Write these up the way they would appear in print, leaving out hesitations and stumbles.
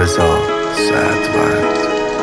رضا سعدوند.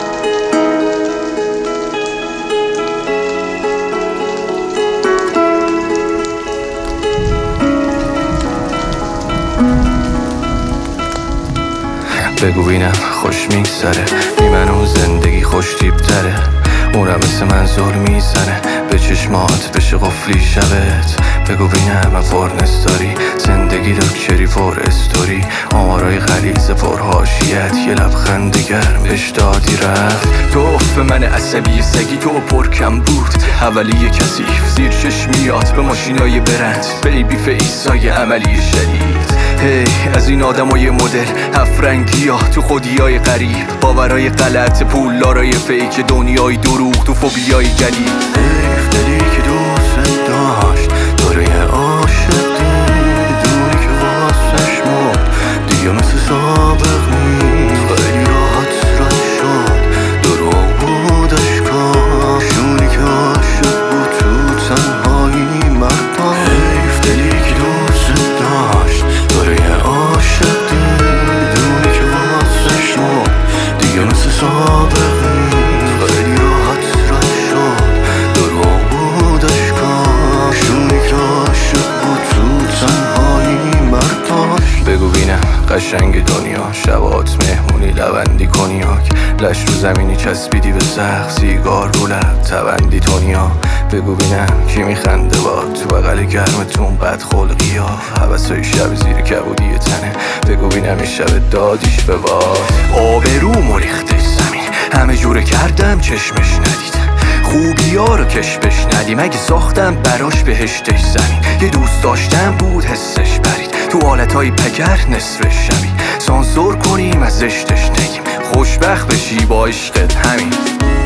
بگو بینم خوش میگذره، بی منو زندگی خوش تیبتره. اونم مثل من زل میزنه به چشمات، بشه قفلی شبت. بگو بینم افورنس داری، زندگی دکتری پر استوری، آمارای غلیظ پر حاشیت، یه لبخند گرم بهش دادی رفت. تو به من عصبی سگی تو پرکم بود، حوالی کثیف زیر چشمیات به ماشینای برند، بیبی فیسای عملی شدید. هی از این آدمای مدل هفرنگی ها تو خودیای غریب، باورای غلط، پولدارای فیک، دنیای دروغ تو فوبیای جدید. حیف دلی که دوست داشت داره یه عاشقی، دونی که واسش مرد دیگه مثل سابق نیست. خیلی راحت رد شد، دروغ بود اشکاش، اونی که عاشق بود تو تنهایی مردم. حیف دلی که دوست داشت داره یه عاشقی، دونی که واسش مرد دیگه مثل سابق نیست. خیلی راحت رد شد، دروغ بود اشکاش، اونی که عاشق بود تو تنهایی مرداش. بگو بینم قشنگ دنیا، شبات مهمونی لبندی کنیاک، لش رو زمینی چسبیدی به سقف، سیگار رو لب تبندی تونیا. بگو بینم کی میخنده با تو بغل گرمتون بد خلقی ها، حوثای شب زیر کبودی تنه. بگو بینم این شب دادیش به باد، آبرومو ریختش زمین، همه جوره کردم چشمش ندید، خوبی ها رو کشمش ندیم، اگه ساختم براش بهشتش زمین. یه دوست داشتم بود حسش برید، تو حالتهای پگر نصف شبی، سانسور کنیم از زشتش نگیم، خوشبخت بشی با عشقت همین.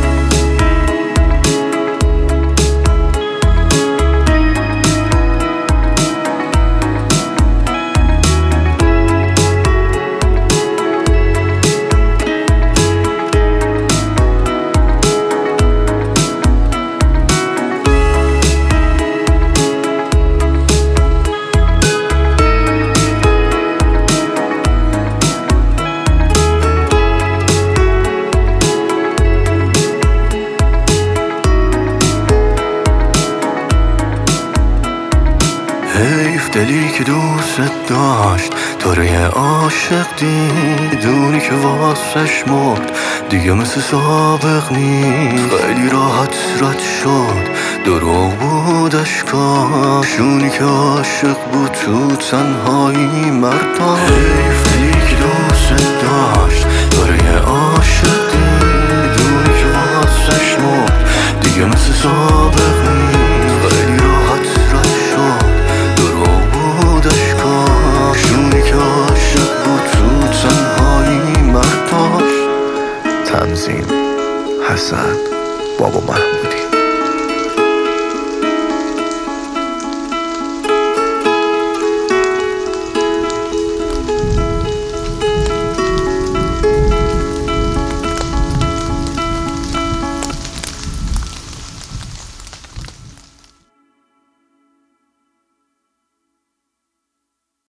حیف دلی که دوست داشت تو رو یه عاشق دید، دونی که واسش مرد دیگه مثل سابق نیست. خیلی راحت رد شد، دروغ بود اشکاش، اونی که عاشق بود تو تنهایی مردم. حیف دلی که دوست داشت تو رو یه عاشق دید، دونی که واسش مرد دیگه مثل سابق نیست. خیلی راحت رد شد، دروغ بود اشکاش، اونی که عاشق بود تو تنهایی مرداش. تنظیم حسن بابا محمودی.